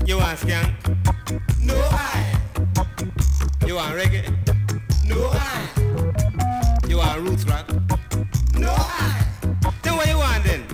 You want skank? No I. You want reggae? No I. You want roots rock? No I. Then what you want then?